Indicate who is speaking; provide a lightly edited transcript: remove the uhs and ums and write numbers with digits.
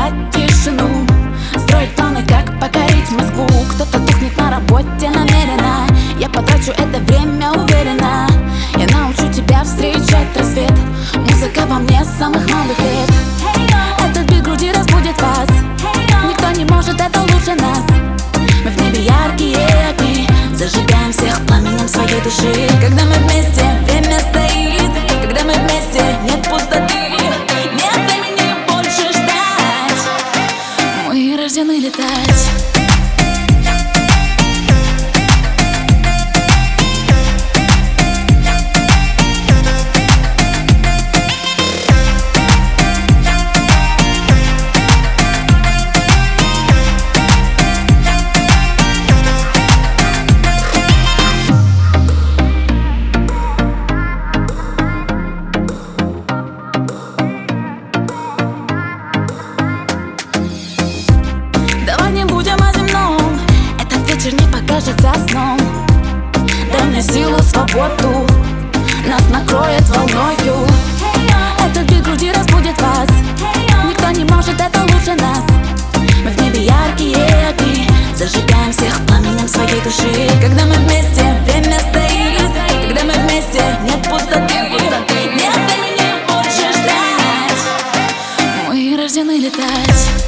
Speaker 1: создавать тишину, строить планы, как покорить Москву. Кто-то тухнет на работе намеренно, я потрачу это время уверенно. Я научу тебя встречать рассвет, музыка во мне с самых малых лет. Этот бит груди разбудит вас, никто не может, это лучше нас. Мы в небе яркие огни, зажигаем всех пламенем своей души. Когда мы вместе, время стоит. Когда мы вместе, нет пустоты. Нет времени больше ждать, мы рождены летать. Давай не будем о земном, этот вечер не покажется сном. Дай мне силу, свободу, нас накроет волною. Этот бит груди разбудит вас, никто не может, это лучше нас. Мы в небе яркие огни, зажигаем всех пламенем своей души. Когда мы вместе, время стоит. Когда мы вместе, нет пустоты. Нет времени больше ждать, мы рождены летать.